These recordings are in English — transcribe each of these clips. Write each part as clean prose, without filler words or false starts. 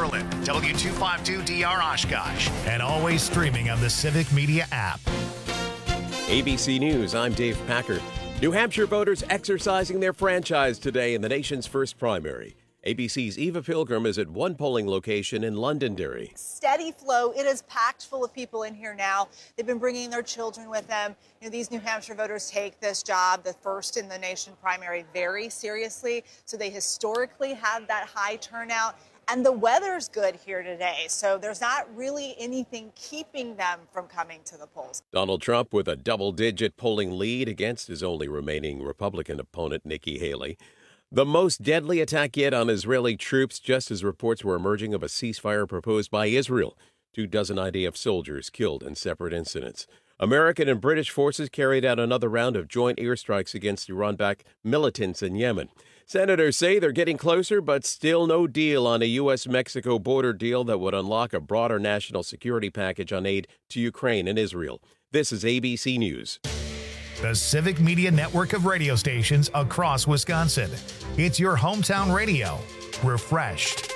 Berlin, W252DR Oshkosh, and always streaming on the Civic Media app. ABC News, I'm Dave Packer. New Hampshire voters exercising their franchise today in the nation's first primary. ABC's Eva Pilgrim is at one polling location in Londonderry. Steady flow. It is packed full of people in here now. They've been bringing their children with them. You know, these New Hampshire voters take this job, the first in the nation primary, very seriously. So they historically have that high turnout. And the weather's good here today, so there's not really anything keeping them from coming to the polls. Donald Trump with a double-digit polling lead against his only remaining Republican opponent, Nikki Haley. The most deadly attack yet on Israeli troops, just as reports were emerging of a ceasefire proposed by Israel. 24 IDF soldiers killed in separate incidents. American and British forces carried out another round of joint airstrikes against Iran-backed militants in Yemen. Senators say they're getting closer, but still no deal on a U.S.-Mexico border deal that would unlock a broader national security package on aid to Ukraine and Israel. This is ABC News. The Civic Media network of radio stations across Wisconsin. It's your hometown radio. Refreshed.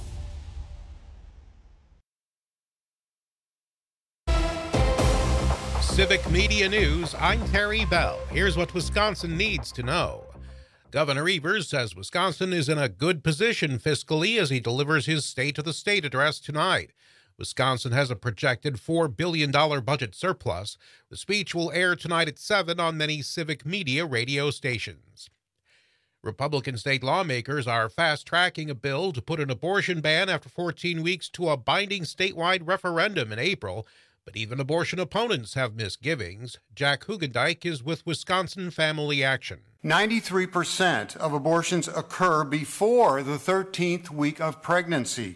Civic Media News, I'm Terry Bell. Here's what Wisconsin needs to know. Governor Evers says Wisconsin is in a good position fiscally as he delivers his State of the State address tonight. Wisconsin has a projected $4 billion budget surplus. The speech will air tonight at 7 on many Civic Media radio stations. Republican state lawmakers are fast-tracking a bill to put an abortion ban after 14 weeks to a binding statewide referendum in April. But even abortion opponents have misgivings. Jack Hugendijk is with Wisconsin Family Action. 93% of abortions occur before the 13th week of pregnancy.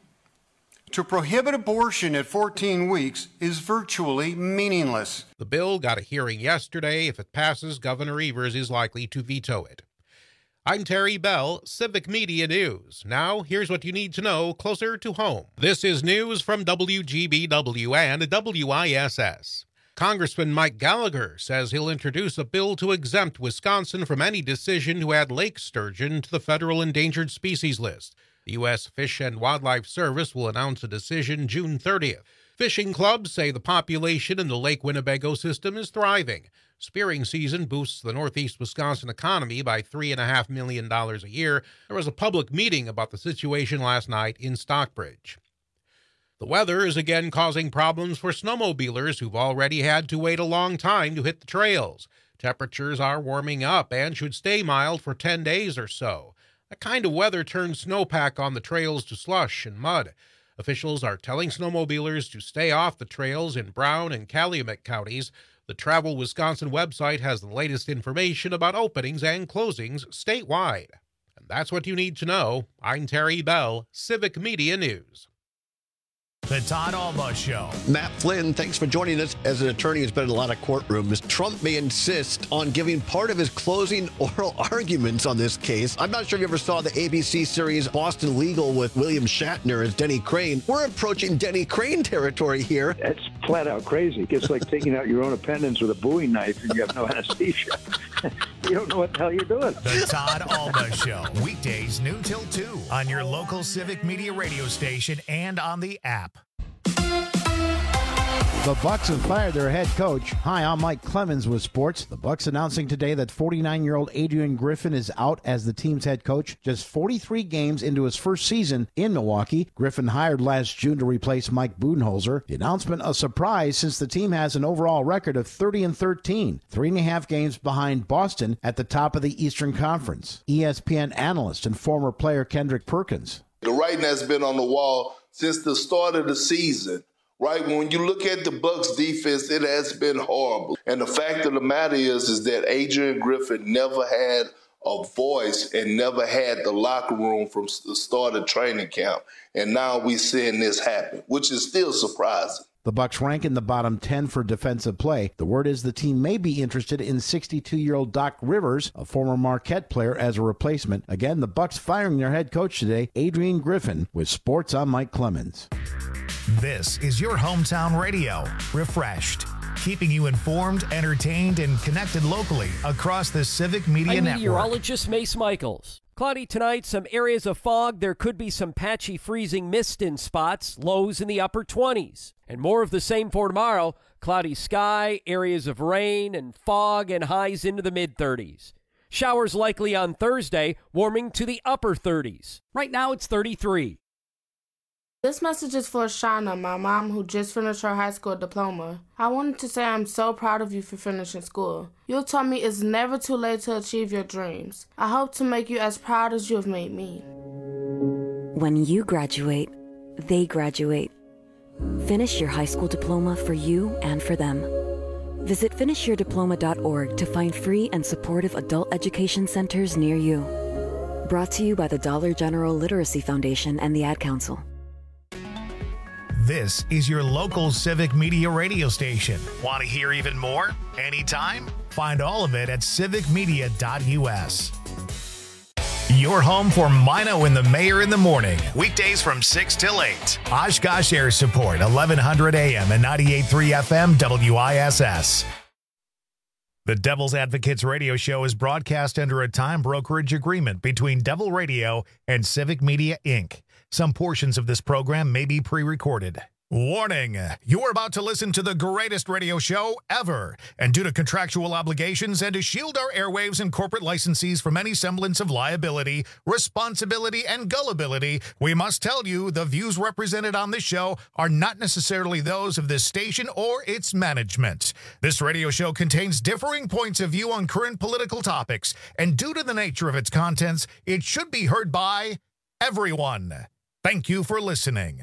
To prohibit abortion at 14 weeks is virtually meaningless. The bill got a hearing yesterday. If it passes, Governor Evers is likely to veto it. I'm Terry Bell, Civic Media News. Now, here's what you need to know closer to home. This is news from WGBW and WISS. Congressman Mike Gallagher says he'll introduce a bill to exempt Wisconsin from any decision to add lake sturgeon to the federal endangered species list. The U.S. Fish and Wildlife Service will announce a decision June 30th. Fishing clubs say the population in the Lake Winnebago system is thriving. Spearing season boosts the northeast Wisconsin economy by $3.5 million a year. There was a public meeting about the situation last night in Stockbridge. The weather is again causing problems for snowmobilers who've already had to wait a long time to hit the trails. Temperatures are warming up and should stay mild for 10 days or so. That kind of weather turns snowpack on the trails to slush and mud. Officials are telling snowmobilers to stay off the trails in Brown and Calumet counties. The Travel Wisconsin website has the latest information about openings and closings statewide. And that's what you need to know. I'm Terry Bell, Civic Media News. The Todd Alba Show. Matt Flynn, thanks for joining us. As an attorney who's been in a lot of courtrooms, Trump may insist on giving part of his closing oral arguments on this case. I'm not sure if you ever saw the ABC series Boston Legal with William Shatner as Denny Crane. We're approaching Denny Crane territory here. That's flat out crazy. It's like taking out your own appendix with a Bowie knife and you have no anesthesia. You don't know what the hell you're doing. The Todd Alba Show. Weekdays noon till 2 on your local Civic Media radio station and on the app. The Bucks have fired their head coach. Hi, I'm Mike Clemens with sports. The Bucks announcing today that 49-year-old Adrian Griffin is out as the team's head coach just 43 games into his first season in Milwaukee. Griffin hired last June to replace Mike Budenholzer. The announcement a surprise since the team has an overall record of 30-13, 3.5 games behind Boston at the top of the Eastern Conference. ESPN analyst and former player Kendrick Perkins. The writing has been on the wall since the start of the season. Right, when you look at the Bucks defense, it has been horrible. And the fact of the matter is that Adrian Griffin never had a voice and never had the locker room from the start of training camp. And now we're seeing this happen, which is still surprising. The Bucks rank in the bottom 10 for defensive play. The word is the team may be interested in 62-year-old Doc Rivers, a former Marquette player, as a replacement. Again, the Bucks firing their head coach today, Adrian Griffin, with sports. I'm Mike Clemens. This is your hometown radio, Refreshed, keeping you informed, entertained, and connected locally across the Civic Media Network. Meteorologist Mace Michaels. Cloudy tonight, some areas of fog. There could be some patchy freezing mist in spots, lows in the upper 20s. And more of the same for tomorrow. Cloudy sky, areas of rain and fog, and highs into the mid-30s. Showers likely on Thursday, warming to the upper 30s. Right now it's 33. This message is for Shauna, my mom, who just finished her high school diploma. I wanted to say I'm so proud of you for finishing school. You told me it's never too late to achieve your dreams. I hope to make you as proud as you have made me. When you graduate, they graduate. Finish your high school diploma for you and for them. Visit finishyourdiploma.org to find free and supportive adult education centers near you. Brought to you by the Dollar General Literacy Foundation and the Ad Council. This is your local Civic Media radio station. Want to hear even more? Anytime? Find all of it at civicmedia.us. Your home for Mino and the Mayor in the morning. Weekdays from 6 till 8. Oshkosh Air Support, 1100 AM and 98.3 FM WISS. The Devil's Advocates radio show is broadcast under a time brokerage agreement between Devil Radio and Civic Media, Inc. Some portions of this program may be pre-recorded. Warning, you're about to listen to the greatest radio show ever. And due to contractual obligations and to shield our airwaves and corporate licensees from any semblance of liability, responsibility, and gullibility, we must tell you the views represented on this show are not necessarily those of this station or its management. This radio show contains differing points of view on current political topics, and due to the nature of its contents, it should be heard by everyone. Thank you for listening.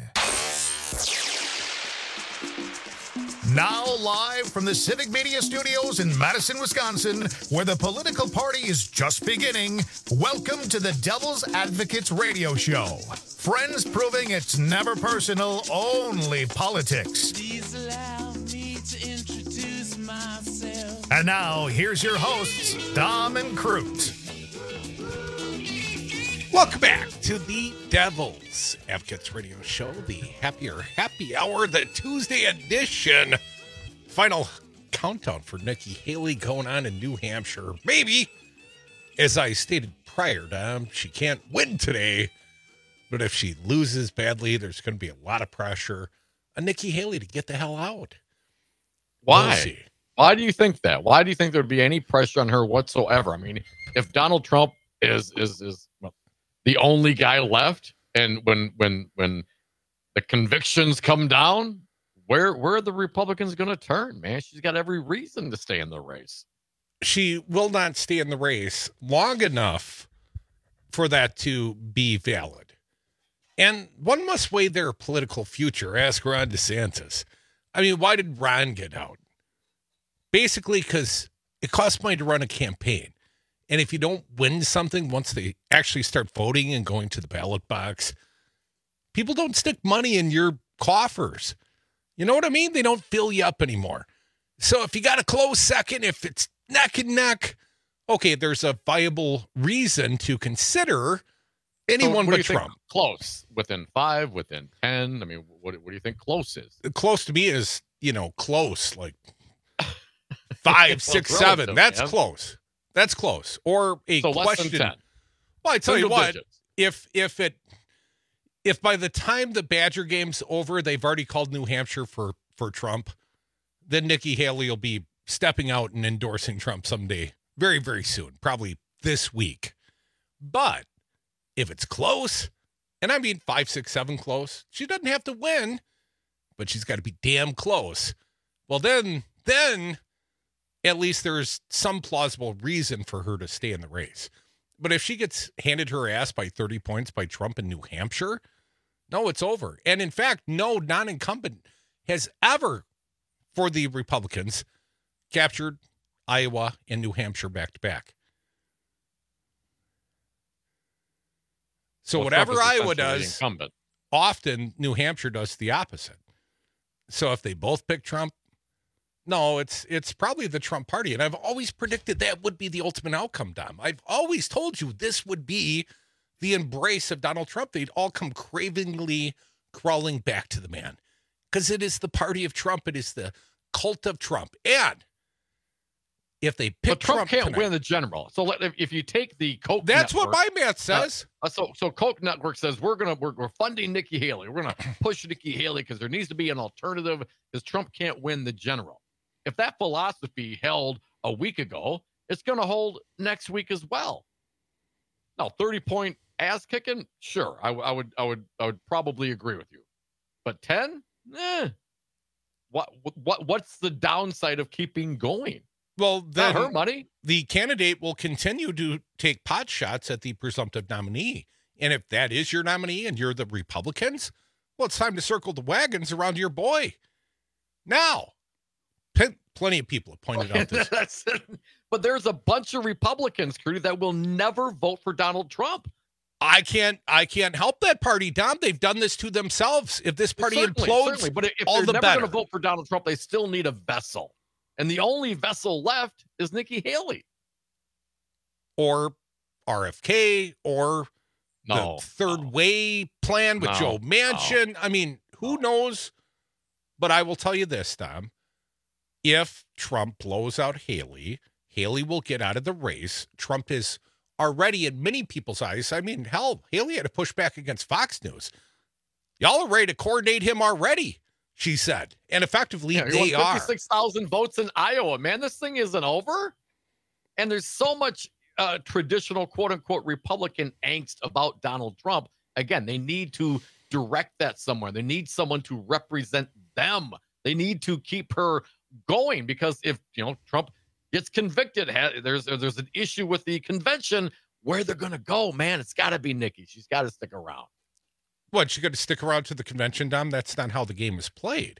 Now live from the Civic Media Studios in Madison, Wisconsin, where the political party is just beginning, welcome to the Devil's Advocates radio show. Friends proving it's never personal, only politics. Please allow me to introduce myself. And now, here's your hosts, Dom and Crute. Welcome back to the Devil's Advocates radio show, the happy hour, the Tuesday edition. Final countdown for Nikki Haley going on in New Hampshire. Maybe, as I stated prior, Dom, she can't win today, but if she loses badly, there's going to be a lot of pressure on Nikki Haley to get the hell out. Why? We'll Why do you think that? Why do you think there'd be any pressure on her whatsoever? I mean, if Donald Trump is the only guy left, and when the convictions come down, where are the Republicans going to turn, man? She's got every reason to stay in the race. She will not stay in the race long enough for that to be valid. And one must weigh their political future. Ask Ron DeSantis. I mean, why did Ron get out? Basically because it costs money to run a campaign. And if you don't win something, once they actually start voting and going to the ballot box, people don't stick money in your coffers. You know what I mean? They don't fill you up anymore. So if you got a close second, if it's neck and neck, okay, there's a viable reason to consider anyone but Trump. Close, within 5, within 10. I mean, what do you think close is? Close to me is, close, like 5, 6, 7. That's close. That's close. Or a question. Less than 10. Well, I tell you what, if by the time the Badger game's over, they've already called New Hampshire for Trump, then Nikki Haley will be stepping out and endorsing Trump someday, very, very soon, probably this week. But if it's close, and I mean 5, 6, 7 close, she doesn't have to win, but she's got to be damn close. Well, then at least there's some plausible reason for her to stay in the race. But if she gets handed her ass by 30 points by Trump in New Hampshire, no, it's over. And in fact, no non-incumbent has ever, for the Republicans, captured Iowa and New Hampshire back-to-back. So whatever Iowa does, often New Hampshire does the opposite. So if they both pick Trump, no, it's probably the Trump party. And I've always predicted that would be the ultimate outcome, Dom. I've always told you this would be the embrace of Donald Trump. They'd all come cravingly crawling back to the man because it is the party of Trump. It is the cult of Trump. And if they pick but Trump can't tonight, win the general. So if you take the Koch that's network, what my math says. So Koch network says we're funding Nikki Haley. We're gonna push Nikki Haley because there needs to be an alternative because Trump can't win the general. If that philosophy held a week ago, it's going to hold next week as well. Now, 30-point ass kicking, sure, I would probably agree with you, but 10, what's the downside of keeping going? Well, then not her money. The candidate will continue to take pot shots at the presumptive nominee, and if that is your nominee and you're the Republicans, well, it's time to circle the wagons around your boy. Now, plenty of people have pointed out this. But there's a bunch of Republicans, Crudy, that will never vote for Donald Trump. I can't help that party, Dom. They've done this to themselves. If this party implodes, but if all they're the never better. going to vote for Donald Trump, they still need a vessel. And the only vessel left is Nikki Haley. Or RFK, or the third way plan with Joe Manchin. I mean, who knows? But I will tell you this, Dom. If Trump blows out Haley, Haley will get out of the race. Trump is already, in many people's eyes, I mean, hell, Haley had to push back against Fox News. Y'all are ready to coordinate him already, she said. And effectively, they are. 56,000 votes in Iowa. Man, this thing isn't over. And there's so much traditional, quote-unquote, Republican angst about Donald Trump. Again, they need to direct that somewhere. They need someone to represent them. They need to keep her going because if, Trump gets convicted, there's an issue with the convention where they're going to go, man. It's got to be Nikki. She's got to stick around. What, she got to stick around to the convention, Dom? That's not how the game is played.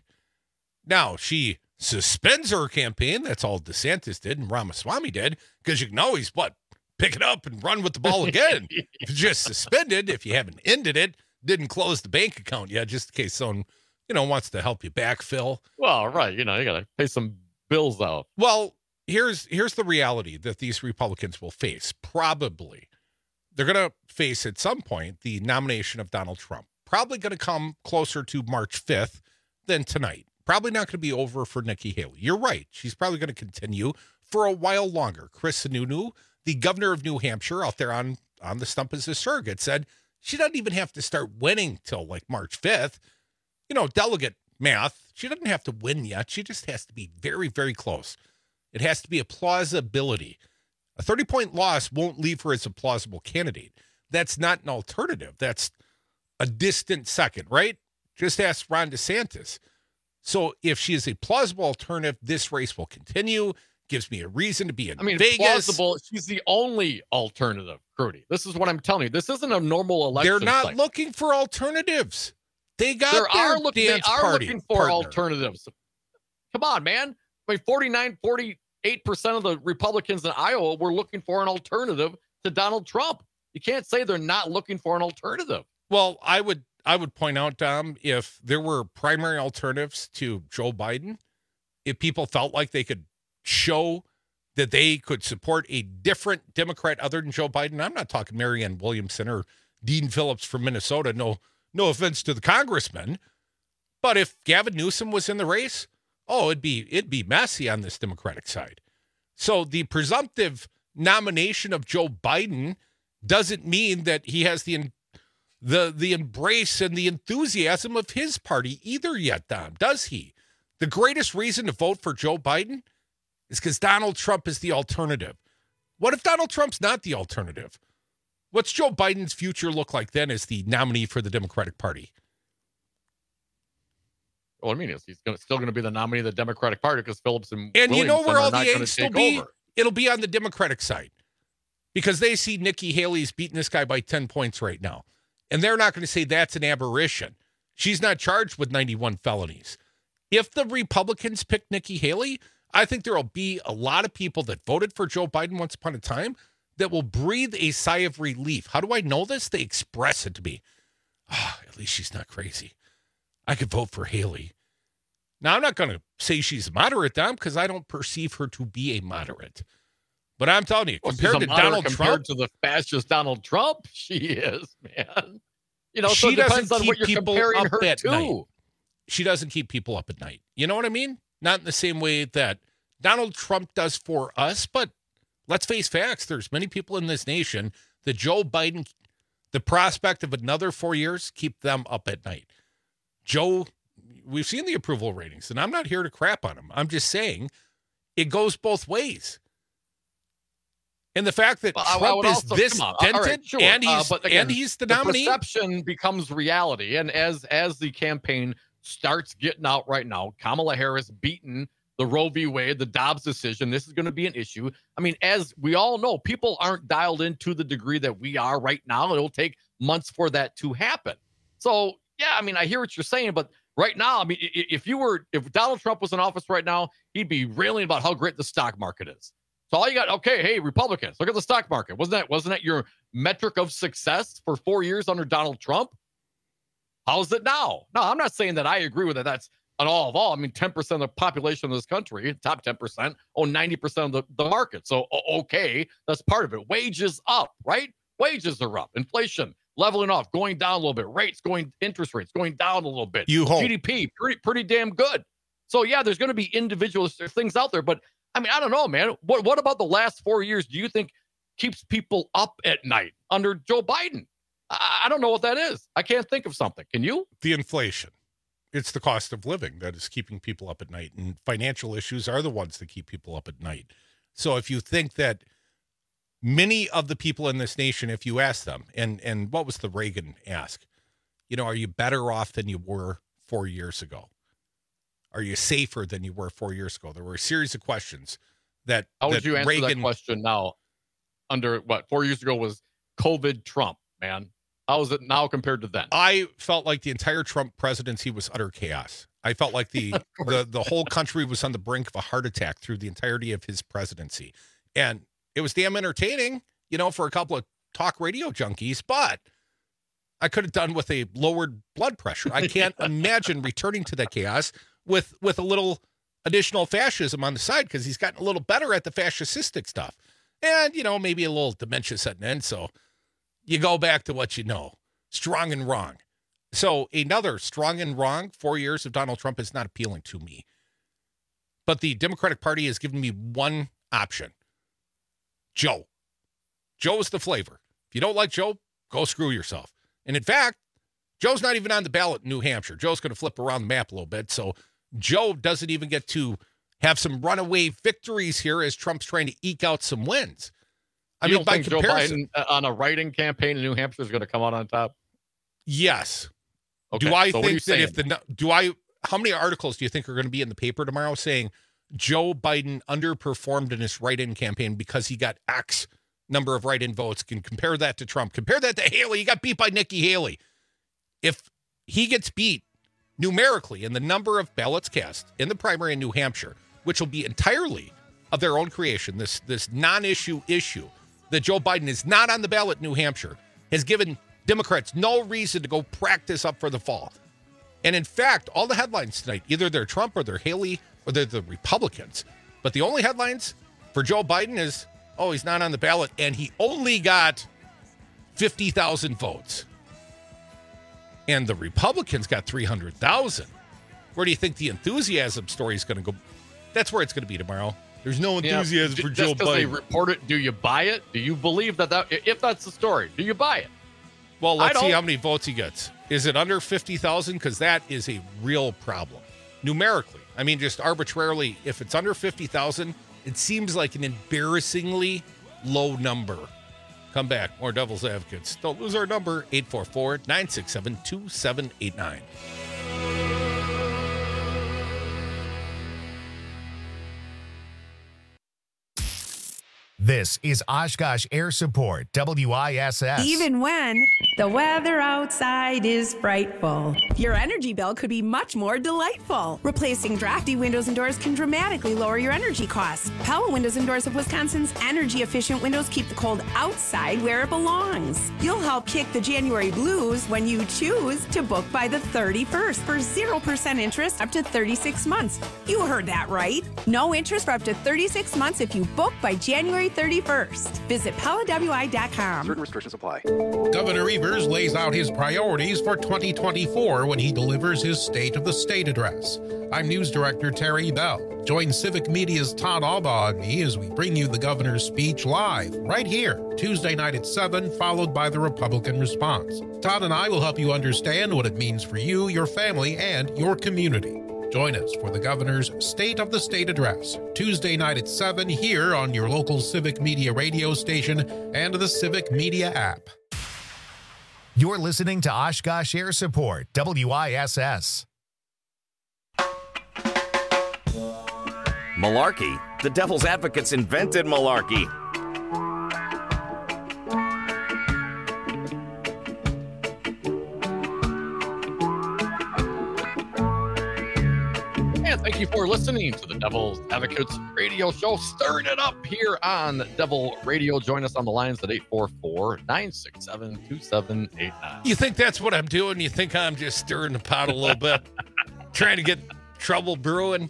Now, she suspends her campaign. That's all DeSantis did and Ramaswamy did, because you can always, pick it up and run with the ball again. If you just suspended, if you haven't ended it, didn't close the bank account yet, just in case someone, wants to help you backfill. Well, right. You got to pay some bills out. Well, here's the reality that these Republicans will face. Probably. They're going to face at some point the nomination of Donald Trump. Probably going to come closer to March 5th than tonight. Probably not going to be over for Nikki Haley. You're right. She's probably going to continue for a while longer. Chris Sununu, the governor of New Hampshire, out there on the stump as a surrogate, said she doesn't even have to start winning till like March 5th. Delegate math, she doesn't have to win yet. She just has to be very, very close. It has to be a plausibility. A 30-point loss won't leave her as a plausible candidate. That's not an alternative. That's a distant second, right? Just ask Ron DeSantis. So if she is a plausible alternative, this race will continue. Gives me a reason to be in Vegas. Plausible. She's the only alternative, Crudy. This is what I'm telling you. This isn't a normal election. They're not looking for alternatives. They got looking for alternatives. Come on, man. 48% of the Republicans in Iowa were looking for an alternative to Donald Trump. You can't say they're not looking for an alternative. Well, I would point out, Dom, if there were primary alternatives to Joe Biden, if people felt like they could show that they could support a different Democrat other than Joe Biden, I'm not talking Marianne Williamson or Dean Phillips from Minnesota. No offense to the congressman, but if Gavin Newsom was in the race, it'd be messy on this Democratic side. So the presumptive nomination of Joe Biden doesn't mean that he has the embrace and the enthusiasm of his party either yet, Dom, does he? The greatest reason to vote for Joe Biden is because Donald Trump is the alternative. What if Donald Trump's not the alternative? What's Joe Biden's future look like then as the nominee for the Democratic Party? Well, he's still going to be the nominee of the Democratic Party because Phillips and you know where all the angst will be? It'll be on the Democratic side because they see Nikki Haley's beating this guy by 10 points right now. And they're not going to say that's an aberration. She's not charged with 91 felonies. If the Republicans pick Nikki Haley, I think there will be a lot of people that voted for Joe Biden once upon a time that will breathe a sigh of relief. How do I know this? They express it to me. At least she's not crazy. I could vote for Haley. Now, I'm not going to say she's moderate, Dom, because I don't perceive her to be a moderate. But I'm telling you, compared to Donald Trump. Compared to the fascist Donald Trump, she is, man. So she it depends on what you're comparing her to. Night. She doesn't keep people up at night. You know what I mean? Not in the same way that Donald Trump does for us, but let's face facts. There's many people in this nation that Joe Biden, the prospect of another 4 years, keep them up at night. Joe, we've seen the approval ratings, and I'm not here to crap on him. I'm just saying it goes both ways. And the fact that Trump is this dented, and he's the nominee. The perception becomes reality. And as the campaign starts getting out right now, Kamala Harris beaten the Roe v. Wade, the Dobbs decision. This is going to be an issue. I mean, as we all know, people aren't dialed in to the degree that we are right now. It'll take months for that to happen. So, yeah, I mean, I hear what you're saying, but right now, I mean, if Donald Trump was in office right now, he'd be railing about how great the stock market is. So all you got, okay, hey, Republicans, look at the stock market. Wasn't that your metric of success for 4 years under Donald Trump? How's it now? No, I'm not saying that I agree with it. That's an all of all. I mean, 10% of the population of this country, top 10%, own 90% of the market. So, okay, that's part of it. Wages up, right? Wages are up. Inflation leveling off, going down a little bit. Interest rates going down a little bit. GDP, pretty damn good. So, yeah, there's going to be individual things out there, but I mean, I don't know, man. What about the last 4 years do you think keeps people up at night under Joe Biden? I don't know what that is. I can't think of something. Can you? The inflation. It's the cost of living that is keeping people up at night, and financial issues are the ones that keep people up at night. So if you think that many of the people in this nation, if you ask them, and what was the Reagan ask? You know, are you better off than you were 4 years ago? Are you safer than you were 4 years ago? There were a series of questions that How would you answer Reagan, that question now? Under what 4 years ago was COVID Trump, man? How is it now compared to then? I felt like the entire Trump presidency was utter chaos. I felt like the whole country was on the brink of a heart attack through the entirety of his presidency. And it was damn entertaining, you know, for a couple of talk radio junkies, but I could have done with a lowered blood pressure. I can't imagine returning to that chaos with a little additional fascism on the side, because he's gotten a little better at the fascistic stuff. And, you know, maybe a little dementia setting in. So you go back to what you know, strong and wrong. So another strong and wrong 4 years of Donald Trump is not appealing to me. But the Democratic Party has given me one option. Joe. Joe is the flavor. If you don't like Joe, go screw yourself. And in fact, Joe's not even on the ballot in New Hampshire. Joe's going to flip around the map a little bit. So Joe doesn't even get to have some runaway victories here as Trump's trying to eke out some wins. I mean, by comparison, Joe Biden on a write-in campaign in New Hampshire is going to come out on top? Yes. Okay, do I think that how many articles do you think are going to be in the paper tomorrow saying Joe Biden underperformed in his write-in campaign because he got X number of write-in votes? Can compare that to Trump. Compare that to Haley. He got beat by Nikki Haley. If he gets beat numerically in the number of ballots cast in the primary in New Hampshire, which will be entirely of their own creation, this non-issue issue that Joe Biden is not on the ballot in New Hampshire, has given Democrats no reason to go practice up for the fall. And in fact, all the headlines tonight, either they're Trump or they're Haley or they're the Republicans. But the only headlines for Joe Biden is, oh, he's not on the ballot and he only got 50,000 votes. And the Republicans got 300,000. Where do you think the enthusiasm story is going to go? That's where it's going to be tomorrow. There's no enthusiasm for Joe Biden. Just because they report it, do you buy it? Do you believe that if that's the story, do you buy it? Well, let's see how many votes he gets. Is it under 50,000? Because that is a real problem. Numerically. I mean, just arbitrarily, if it's under 50,000, it seems like an embarrassingly low number. Come back. More Devil's Advocates. Don't lose our number, 844-967-2789. This is Oshkosh Air Support, WISS. Even when the weather outside is frightful, your energy bill could be much more delightful. Replacing drafty windows and doors can dramatically lower your energy costs. Pella Windows and Doors of Wisconsin's energy-efficient windows keep the cold outside where it belongs. You'll help kick the January blues when you choose to book by the 31st for 0% interest up to 36 months. You heard that right. No interest for up to 36 months if you book by January 31st. Visit PellaWI.com. Certain restrictions apply. Governor Evers lays out his priorities for 2024 when he delivers his State of the State address. I'm News Director Terry Bell. Join Civic Media's Todd Albaugh and me as we bring you the governor's speech live, right here, Tuesday night at 7, followed by the Republican response. Todd and I will help you understand what it means for you, your family, and your community. Join us for the governor's State of the State address, Tuesday night at 7, here on your local Civic Media radio station and the Civic Media app. You're listening to Oshkosh Air Support, WISS. Malarkey. The devil's advocates invented malarkey. And thank you for listening to the Devil's Advocates radio show. Stirring it up here on Devil Radio. Join us on the lines at 844-967-2789. You think that's what I'm doing? You think I'm just stirring the pot a little bit? Trying to get trouble brewing?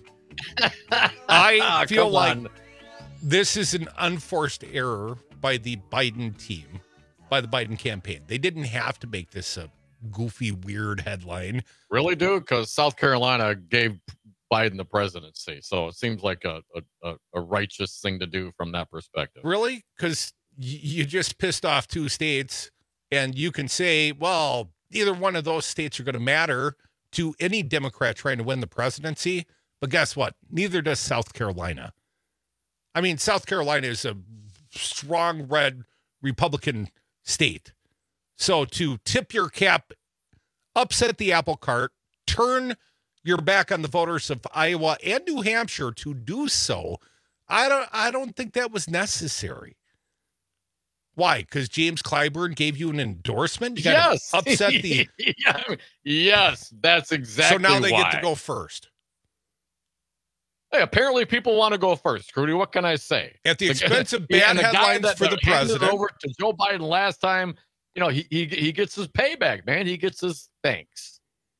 I feel like this is an unforced error by the Biden team, by the Biden campaign. They didn't have to make this a goofy, weird headline. Really, dude? Because South Carolina gave Biden the presidency, so it seems like a righteous thing to do from that perspective. Really? Because you just pissed off two states, and you can say, well, either one of those states are going to matter to any Democrat trying to win the presidency. But guess what? Neither does South Carolina. I mean, South Carolina is a strong red Republican state. So to tip your cap, upset the apple cart, turn your back on the voters of Iowa and New Hampshire to do so, I don't think that was necessary. Why? Because James Clyburn gave you an endorsement? You Yes. upset the... Yes, that's exactly So now they why. get to go first. Hey, apparently people want to go first, Crudy. What can I say? At the expense of bad and the guy headlines for the handed president. over to Joe Biden last time, you know, he gets his payback, man. He gets his thanks.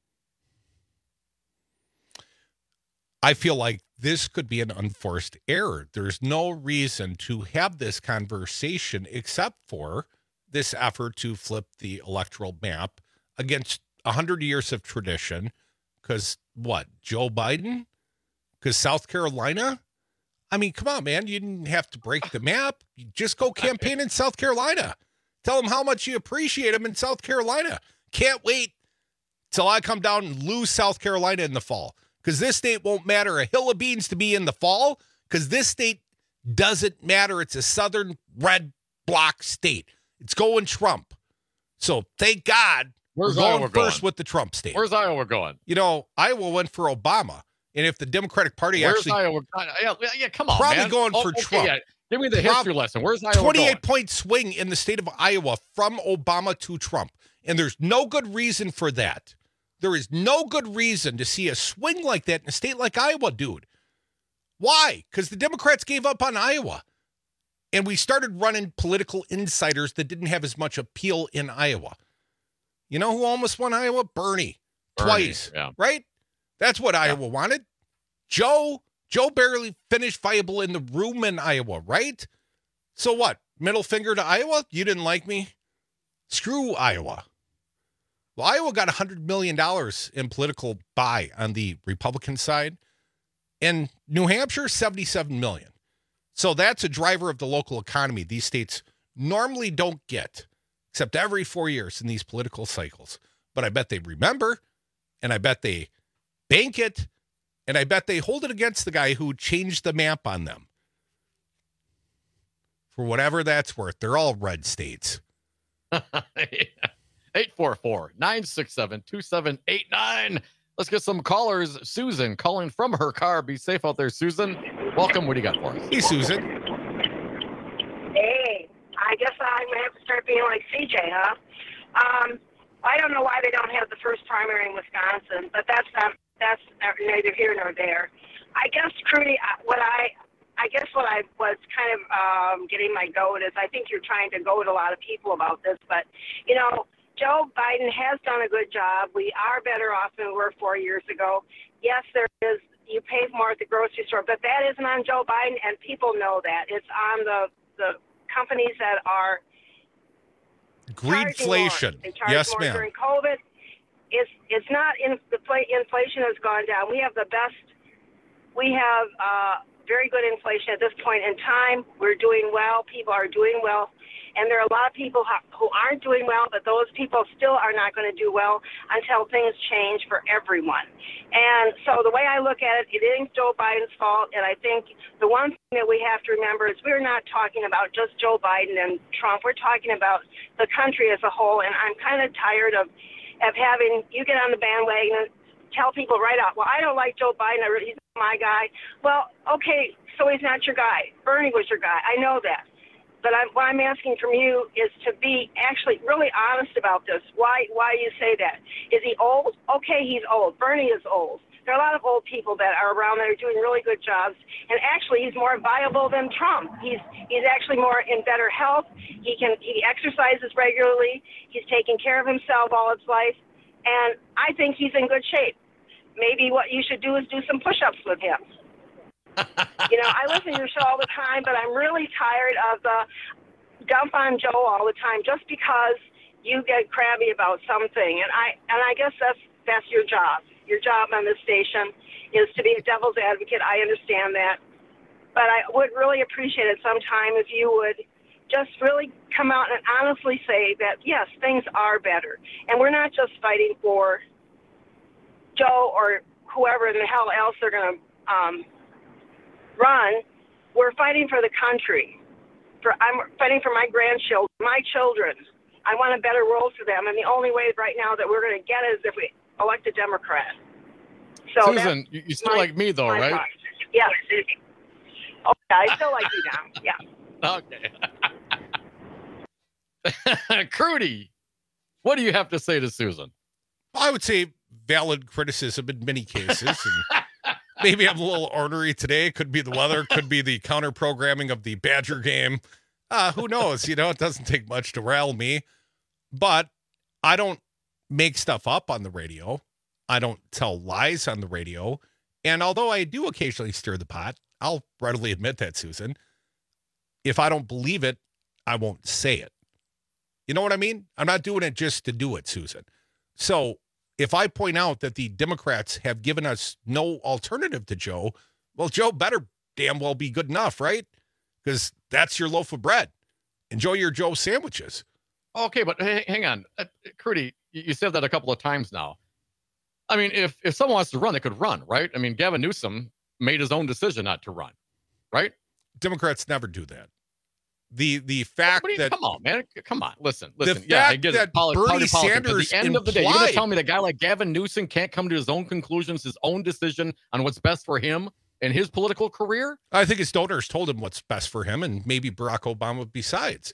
I feel like this could be an unforced error. There's no reason to have this conversation except for this effort to flip the electoral map against 100 years of tradition. Because what? Joe Biden? Because South Carolina? I mean, come on, man. You didn't have to break the map. You just go campaign in South Carolina. Tell them how much you appreciate them in South Carolina. Can't wait till I come down and lose South Carolina in the fall. Because this state won't matter a hill of beans to be in the fall. Because this state doesn't matter. It's a southern red bloc state. It's going Trump. So thank God we're going first with the Trump state. Where's Iowa going? You know, Iowa went for Obama. And if the Democratic Party Where's actually... Iowa? Yeah, come on, probably man. going for okay, Trump. Yeah. Give me the history lesson. Where's Iowa 28-point swing in the state of Iowa from Obama to Trump. And there's no good reason for that. There is no good reason to see a swing like that in a state like Iowa, dude. Why? Because the Democrats gave up on Iowa. And we started running political insiders that didn't have as much appeal in Iowa. You know who almost won Iowa? Bernie. Twice. Yeah. Right? That's what Iowa wanted. Joe barely finished viable in the room in Iowa, right? So what? Middle finger to Iowa? You didn't like me? Screw Iowa. Well, Iowa got $100 million in political buy on the Republican side, and New Hampshire, $77 million. So that's a driver of the local economy these states normally don't get, except every 4 years in these political cycles. But I bet they remember, and I bet they bank it, and I bet they hold it against the guy who changed the map on them. For whatever that's worth, they're all red states. 844-967-2789. Let's get some callers. Susan calling from her car. Be safe out there, Susan. Welcome. What do you got for us? Hey, Susan. Hey, I guess I'm going to have to start being like CJ, huh? I don't know why they don't have the first primary in Wisconsin, but that's neither here nor there. I guess, Crudy, what I was kind of getting my goat is I think you're trying to goad a lot of people about this, but, you know, Joe Biden has done a good job. We are better off than we were 4 years ago. Yes, there is. You pay more at the grocery store, but that isn't on Joe Biden, and people know that. It's on the the companies that are greedflation. They charge Yes, more ma'am. during COVID. It's not inflation has gone down. We have very good inflation at this point in time. We're doing well. People are doing well. And there are a lot of people who aren't doing well, but those people still are not going to do well until things change for everyone. And so the way I look at it, it isn't Joe Biden's fault. And I think the one thing that we have to remember is we're not talking about just Joe Biden and Trump. We're talking about the country as a whole. And I'm kind of tired of having you get on the bandwagon and tell people right out, well, I don't like Joe Biden. He's not my guy. Well, okay, so he's not your guy. Bernie was your guy. I know that. But what I'm asking from you is to be actually really honest about this. Why you say that? Is he old? Okay, he's old. Bernie is old. There are a lot of old people that are around that are doing really good jobs. And actually, he's more viable than Trump. He's actually more in better health. He exercises regularly. He's taking care of himself all his life. And I think he's in good shape. Maybe what you should do is do some push-ups with him. I listen to your show all the time, but I'm really tired of the dump on Joe all the time just because you get crabby about something. And I guess that's your job. Your job on this station is to be a devil's advocate. I understand that. But I would really appreciate it sometime if you would just really come out and honestly say that, yes, things are better. And we're not just fighting for Joe or whoever in the hell else they're going to run. We're fighting for the country. I'm fighting for my grandchildren, my children. I want a better world for them, and the only way right now that we're going to get it is if we elect a Democrat. So Susan, you still like me though, right? Thought. Yes. Okay, I still like you now. Yeah. Okay. Crudy, what do you have to say to Susan? I would say valid criticism in many cases. And maybe I'm a little ornery today. Could be the weather. Could be the counter programming of the Badger game. Who knows? It doesn't take much to rile me. But I don't make stuff up on the radio. I don't tell lies on the radio. And although I do occasionally stir the pot, I'll readily admit that, Susan. If I don't believe it, I won't say it. You know what I mean? I'm not doing it just to do it, Susan. So if I point out that the Democrats have given us no alternative to Joe, well, Joe better damn well be good enough, right? Because that's your loaf of bread. Enjoy your Joe sandwiches. Okay, but hang on. Crudy, you said that a couple of times now. I mean, if someone wants to run, they could run, right? I mean, Gavin Newsom made his own decision not to run, right? Democrats never do that. The fact that... Come on, man. Come on. Listen. Yeah, I get it. Bernie Sanders at the end of the day, you're going to tell me that a guy like Gavin Newsom can't come to his own conclusions, his own decision on what's best for him and his political career? I think his donors told him what's best for him and maybe Barack Obama besides.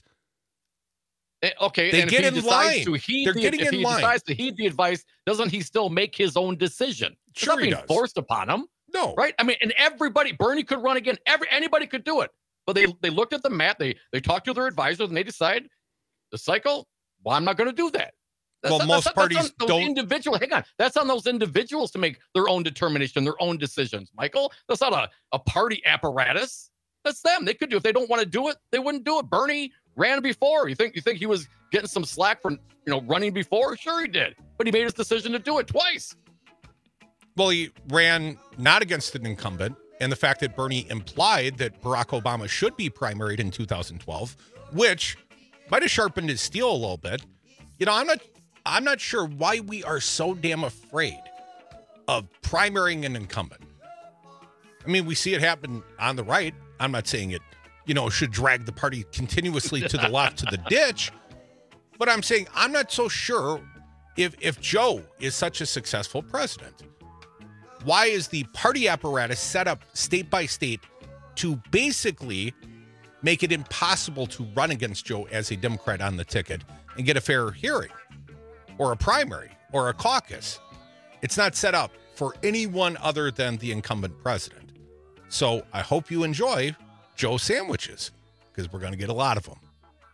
Okay, they and get if he in decides line. To heed They're the, getting if in he line. decides to heed the advice, doesn't he still make his own decision? It's Sure not he being does. forced upon him. No. Right? I mean, and Bernie could run again. Anybody could do it. But they looked at the map, they talked to their advisors, and they decide the cycle, well, I'm not going to do that. Most parties don't. Hang on. That's on those individuals to make their own determination, their own decisions, Michael. That's not a party apparatus. That's them. They could do. If they don't want to do it, they wouldn't do it. Bernie ran before. You think he was getting some slack for running before? Sure he did. But he made his decision to do it twice. Well, he ran not against an incumbent, and the fact that Bernie implied that Barack Obama should be primaried in 2012, which might have sharpened his steel a little bit. I'm not sure why we are so damn afraid of primarying an incumbent. I mean, we see it happen on the right. I'm not saying it, should drag the party continuously to the left to the ditch, but I'm saying I'm not so sure if Joe is such a successful president. Why is the party apparatus set up state by state to basically make it impossible to run against Joe as a Democrat on the ticket and get a fair hearing or a primary or a caucus? It's not set up for anyone other than the incumbent president. So I hope you enjoy Joe sandwiches because we're going to get a lot of them.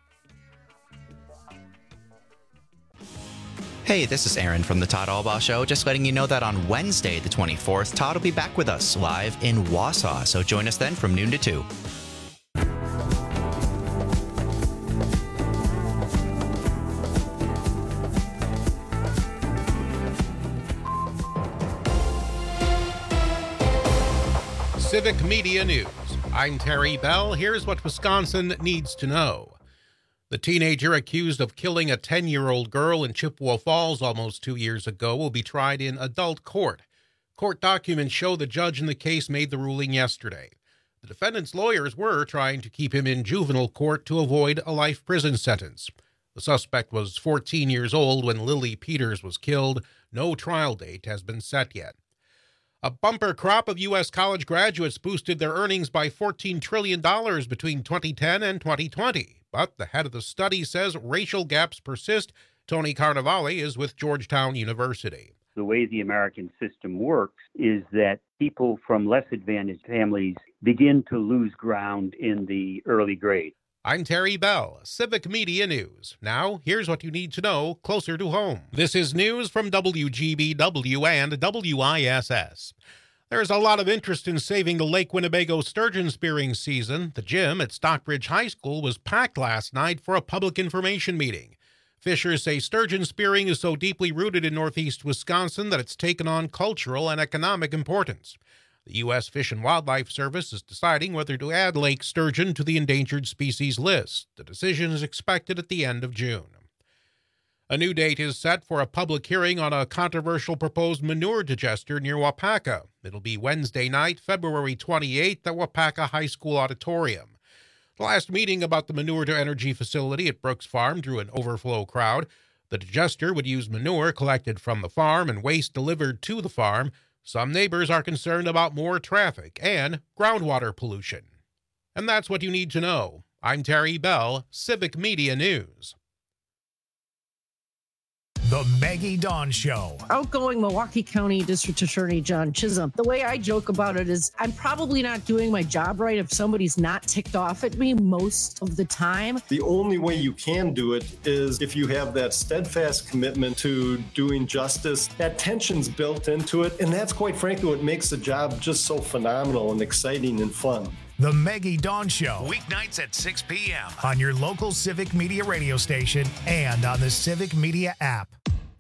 Hey, this is Aaron from the Todd Albaugh Show. Just letting you know that on Wednesday, the 24th, Todd will be back with us live in Wausau. So join us then from noon to 2. Civic Media News. I'm Terry Bell. Here's what Wisconsin needs to know. The teenager accused of killing a 10-year-old girl in Chippewa Falls almost 2 years ago will be tried in adult court. Court documents show the judge in the case made the ruling yesterday. The defendant's lawyers were trying to keep him in juvenile court to avoid a life prison sentence. The suspect was 14 years old when Lily Peters was killed. No trial date has been set yet. A bumper crop of U.S. college graduates boosted their earnings by $14 trillion between 2010 and 2020. But the head of the study says racial gaps persist. Tony Carnevale is with Georgetown University. The way the American system works is that people from less advantaged families begin to lose ground in the early grades. I'm Terry Bell, Civic Media News. Now, here's what you need to know closer to home. This is news from WGBW and WISS. There's a lot of interest in saving the Lake Winnebago sturgeon spearing season. The gym at Stockbridge High School was packed last night for a public information meeting. Fishers say sturgeon spearing is so deeply rooted in northeast Wisconsin that it's taken on cultural and economic importance. The U.S. Fish and Wildlife Service is deciding whether to add lake sturgeon to the endangered species list. The decision is expected at the end of June. A new date is set for a public hearing on a controversial proposed manure digester near Wapaka. It'll be Wednesday night, February 28th at Wapaka High School Auditorium. The last meeting about the manure-to-energy facility at Brooks Farm drew an overflow crowd. The digester would use manure collected from the farm and waste delivered to the farm. Some neighbors are concerned about more traffic and groundwater pollution. And that's what you need to know. I'm Terry Bell, Civic Media News. The Maggie Dawn Show. Outgoing Milwaukee County District Attorney John Chisholm. The way I joke about it is I'm probably not doing my job right if somebody's not ticked off at me most of the time. The only way you can do it is if you have that steadfast commitment to doing justice. That tension's built into it, and that's quite frankly what makes the job just so phenomenal and exciting and fun. The Maggie Dawn Show, weeknights at 6 p.m. on your local Civic Media radio station and on the Civic Media app.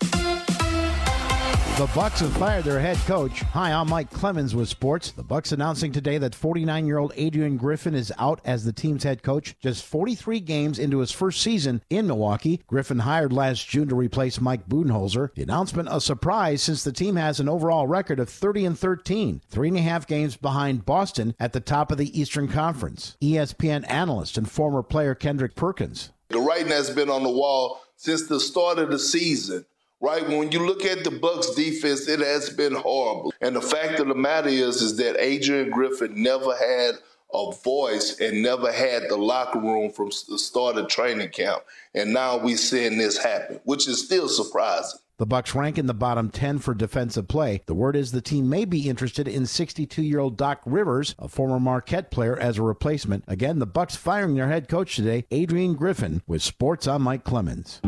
The Bucs have fired their head coach. Hi, I'm Mike Clemens with sports. The Bucs announcing today that 49-year-old Adrian Griffin is out as the team's head coach just 43 games into his first season in Milwaukee. Griffin hired last June to replace Mike Budenholzer. The announcement a surprise since the team has an overall record of 30-13, 3.5 games behind Boston at the top of the Eastern Conference. ESPN analyst and former player Kendrick Perkins. The writing has been on the wall since the start of the season. Right, when you look at the Bucs defense, it has been horrible. And the fact of the matter is that Adrian Griffin never had a voice and never had the locker room from the start of training camp. And now we're seeing this happen, which is still surprising. The Bucs rank in the bottom 10 for defensive play. The word is the team may be interested in 62-year-old Doc Rivers, a former Marquette player, as a replacement. Again, the Bucs firing their head coach today, Adrian Griffin. With sports, I'm Mike Clemens.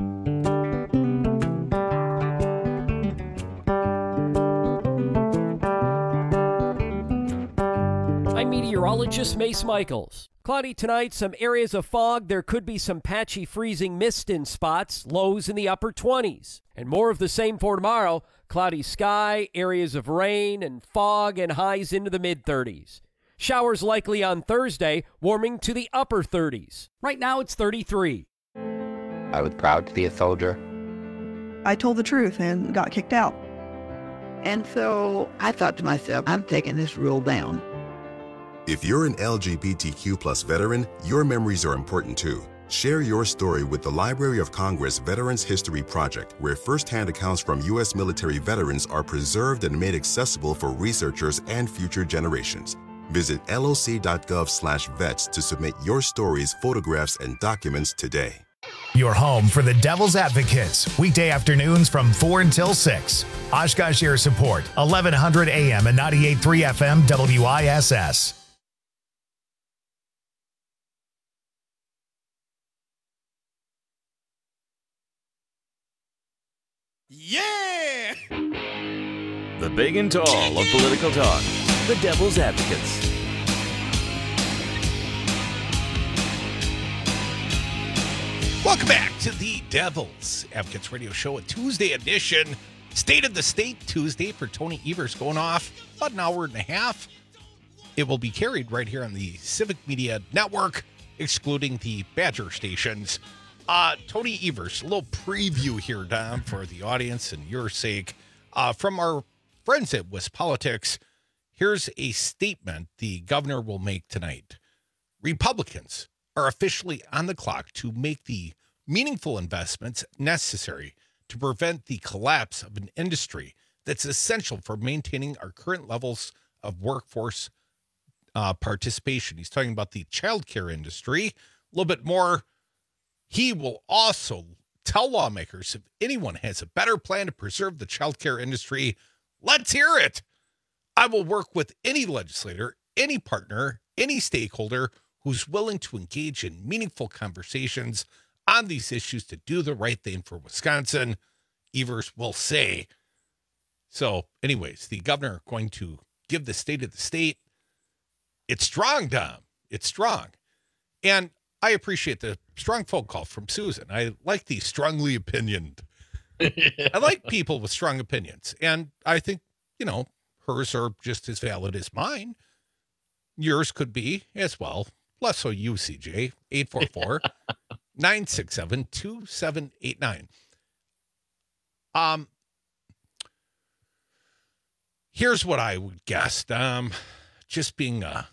I'm meteorologist Mace Michaels. Cloudy tonight, some areas of fog. There could be some patchy freezing mist in spots, lows in the upper 20s. And more of the same for tomorrow. Cloudy sky, areas of rain and fog, and highs into the mid-30s. Showers likely on Thursday, warming to the upper 30s. Right now it's 33. I was proud to be a soldier. I told the truth and got kicked out. And so I thought to myself, I'm taking this rule down. If you're an LGBTQ+ veteran, your memories are important too. Share your story with the Library of Congress Veterans History Project, where firsthand accounts from U.S. military veterans are preserved and made accessible for researchers and future generations. Visit loc.gov/vets to submit your stories, photographs, and documents today. Your home for the Devil's Advocates, weekday afternoons from 4 until 6. Oshkosh Air Support, 1100 AM and 98.3 FM WISS. Yeah! The big and tall of political talk, the Devil's Advocates. Welcome back to the Devil's Advocates Radio Show, a Tuesday edition. State of the State Tuesday for Tony Evers, going off about an hour and a half. It will be carried right here on the Civic Media Network, excluding the Badger stations. Tony Evers, a little preview here, Dom, for the audience and your sake. From our friends at WisPolitics, here's a statement the governor will make tonight. Republicans are officially on the clock to make the meaningful investments necessary to prevent the collapse of an industry that's essential for maintaining our current levels of workforce participation. He's talking about the childcare industry. A little bit more. He will also tell lawmakers if anyone has a better plan to preserve the childcare industry, let's hear it. I will work with any legislator, any partner, any stakeholder who's willing to engage in meaningful conversations on these issues to do the right thing for Wisconsin, Evers will say. So, anyways, the governor going to give the state of the state. It's strong, Dom. It's strong. And I appreciate the strong phone call from Susan. I like the strongly opinioned. I like people with strong opinions. And I think, hers are just as valid as mine. Yours could be as well. Less so you, CJ. 844-967-2789. Here's what I would guess. Just being a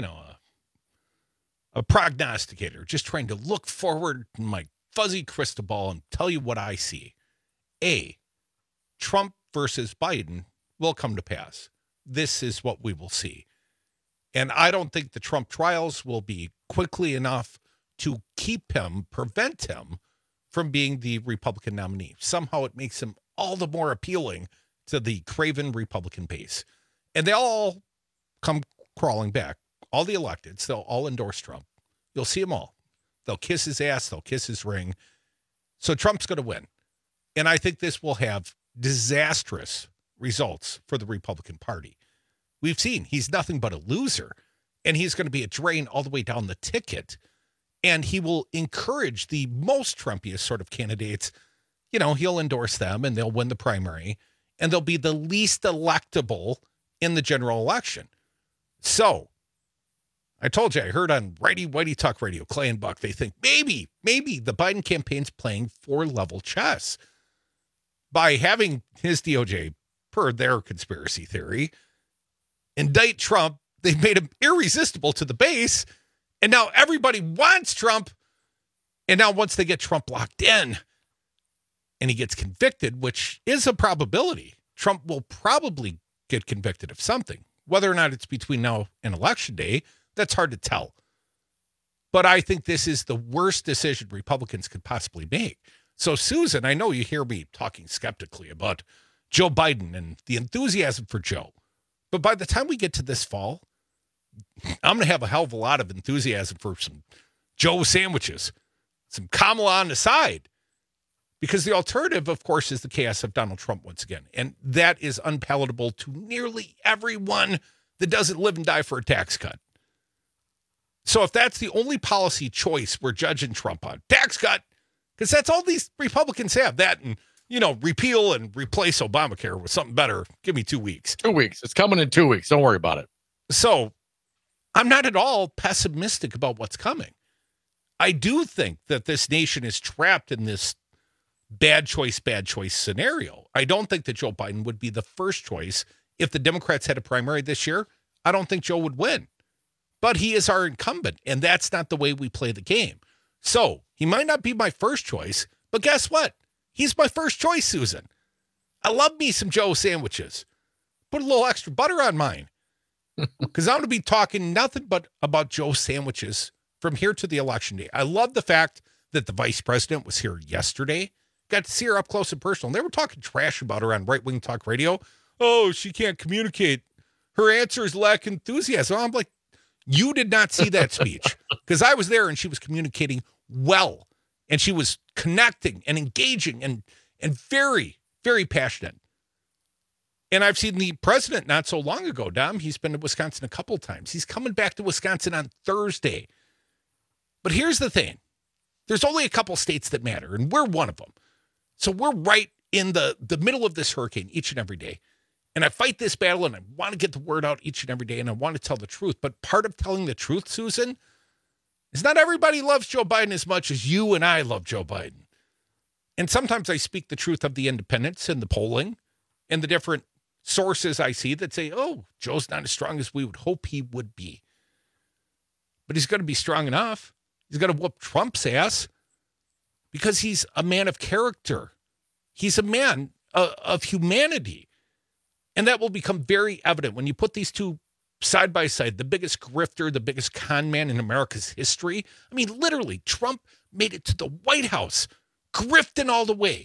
prognosticator, just trying to look forward in my fuzzy crystal ball and tell you what I see. A, Trump versus Biden will come to pass. This is what we will see. And I don't think the Trump trials will be quickly enough to prevent him from being the Republican nominee. Somehow it makes him all the more appealing to the craven Republican base. And they all come crawling back. All the electeds, they'll all endorse Trump. You'll see them all. They'll kiss his ass. They'll kiss his ring. So Trump's going to win. And I think this will have disastrous results for the Republican Party. We've seen he's nothing but a loser, and he's going to be a drain all the way down the ticket. And he will encourage the most Trumpiest sort of candidates. He'll endorse them and they'll win the primary, and they'll be the least electable in the general election. So I told you, I heard on Righty Whitey Talk Radio, Clay and Buck, they think maybe the Biden campaign's playing 4-level chess by having his DOJ, per their conspiracy theory, indict Trump. They've made him irresistible to the base, and now everybody wants Trump. And now once they get Trump locked in and he gets convicted, which is a probability, Trump will probably get convicted of something. Whether or not it's between now and Election Day, that's hard to tell. But I think this is the worst decision Republicans could possibly make. So, Susan, I know you hear me talking skeptically about Joe Biden and the enthusiasm for Joe. But by the time we get to this fall, I'm going to have a hell of a lot of enthusiasm for some Joe sandwiches, some Kamala on the side. Because the alternative, of course, is the chaos of Donald Trump once again. And that is unpalatable to nearly everyone that doesn't live and die for a tax cut. So if that's the only policy choice we're judging Trump on, tax cut, because that's all these Republicans have, that and, repeal and replace Obamacare with something better. Give me 2 weeks. 2 weeks. It's coming in 2 weeks. Don't worry about it. So I'm not at all pessimistic about what's coming. I do think that this nation is trapped in this bad choice scenario. I don't think that Joe Biden would be the first choice. If the Democrats had a primary this year, I don't think Joe would win. But he is our incumbent, and that's not the way we play the game. So he might not be my first choice, but guess what? He's my first choice, Susan. I love me some Joe sandwiches. Put a little extra butter on mine, because I'm going to be talking nothing but about Joe sandwiches from here to the election day. I love the fact that the vice president was here yesterday. Got to see her up close and personal. They were talking trash about her on Right Wing Talk Radio. Oh, she can't communicate. Her answers lack enthusiasm. I'm like, you did not see that speech, because I was there and she was communicating well, and she was connecting and engaging and very, very passionate. And I've seen the president not so long ago, Dom. He's been to Wisconsin a couple times. He's coming back to Wisconsin on Thursday. But here's the thing. There's only a couple states that matter, and we're one of them. So we're right in the middle of this hurricane each and every day. And I fight this battle, and I want to get the word out each and every day, and I want to tell the truth. But part of telling the truth, Susan, is not everybody loves Joe Biden as much as you and I love Joe Biden. And sometimes I speak the truth of the independents and the polling and the different sources I see that say, oh, Joe's not as strong as we would hope he would be. But he's going to be strong enough. He's going to whoop Trump's ass because he's a man of character. He's a man of humanity. And that will become very evident when you put these two side by side, the biggest grifter, the biggest con man in America's history. I mean, literally, Trump made it to the White House, grifting all the way.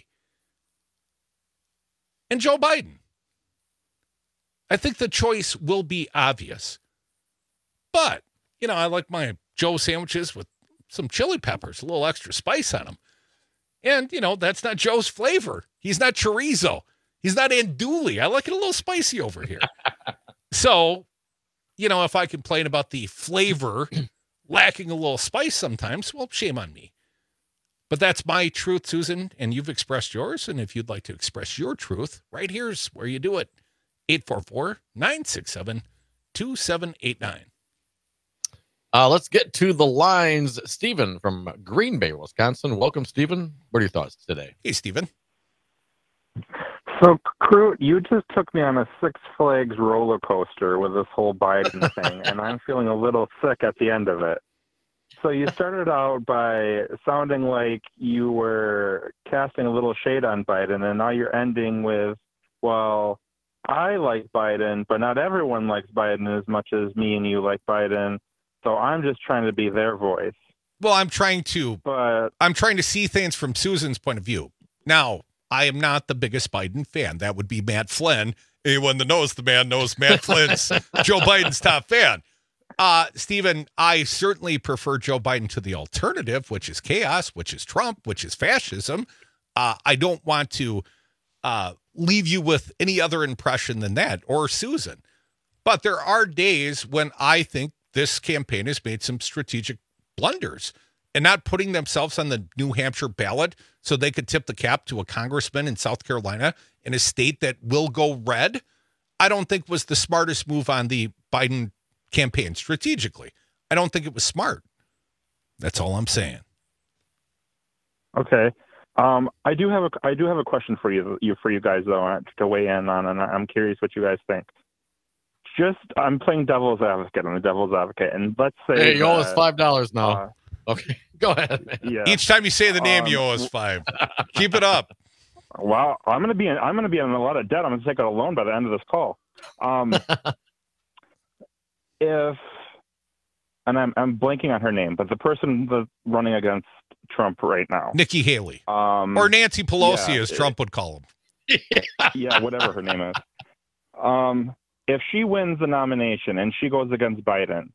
And Joe Biden. I think the choice will be obvious. But, you know, I like my Joe sandwiches with some chili peppers, a little extra spice on them. And, you know, that's not Joe's flavor. He's not chorizo. He's not andouille. I like it a little spicy over here. So, you know, if I complain about the flavor lacking a little spice sometimes, well, shame on me. But that's my truth, Susan, and you've expressed yours. And if you'd like to express your truth, right here's where you do it. 844-967-2789. Let's get to the lines. Stephen from Green Bay, Wisconsin. Welcome, Stephen. What are your thoughts today? Hey, Stephen. So, Crew, you just took me on a Six Flags roller coaster with this whole Biden thing, and I'm feeling a little sick at the end of it. So you started out by sounding like you were casting a little shade on Biden, and now you're ending with, well, I like Biden, but not everyone likes Biden as much as me and you like Biden, so I'm just trying to be their voice. Well, I'm trying to see things from Susan's point of view. Now, I am not the biggest Biden fan. That would be Matt Flynn. Anyone that knows the man knows Matt Flynn's Joe Biden's top fan. Stephen, I certainly prefer Joe Biden to the alternative, which is chaos, which is Trump, which is fascism. I don't want to leave you with any other impression than that, or Susan. But there are days when I think this campaign has made some strategic blunders and not putting themselves on the New Hampshire ballot so they could tip the cap to a congressman in South Carolina in a state that will go red, I don't think was the smartest move on the Biden campaign strategically. I don't think it was smart. That's all I'm saying. Okay. I do have a question for you guys though to weigh in on, and I'm curious what you guys think. I'm playing devil's advocate. I'm a devil's advocate, and let's say hey, you owe us $5 now. Okay, go ahead, man. Yeah. Each time you say the name, you owe us $5. Keep it up. Wow, I'm gonna be in a lot of debt. I'm gonna take out a loan by the end of this call. I'm blanking on her name, but the person that's running against Trump right now, Nikki Haley, or Nancy Pelosi, as Trump would call him. Yeah, whatever her name is. If she wins the nomination and she goes against Biden,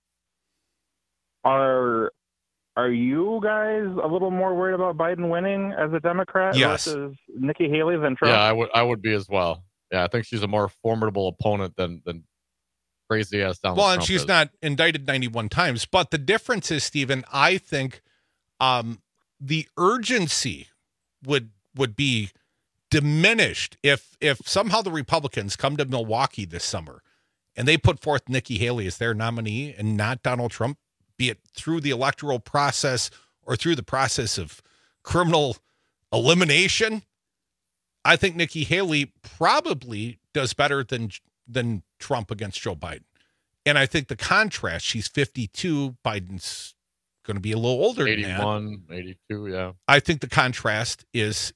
are you guys a little more worried about Biden winning as a Democrat versus Nikki Haley than Trump? Yeah, I would be as well. Yeah, I think she's a more formidable opponent than crazy ass Donald Trump. Well, and she's not indicted 91 times. But the difference is, Stephen, I think the urgency would be diminished if somehow the Republicans come to Milwaukee this summer and they put forth Nikki Haley as their nominee and not Donald Trump, be it through the electoral process or through the process of criminal elimination. I think Nikki Haley probably does better than Trump against Joe Biden. And I think the contrast, she's 52, Biden's going to be a little older than that. 81, 82, yeah. I think the contrast is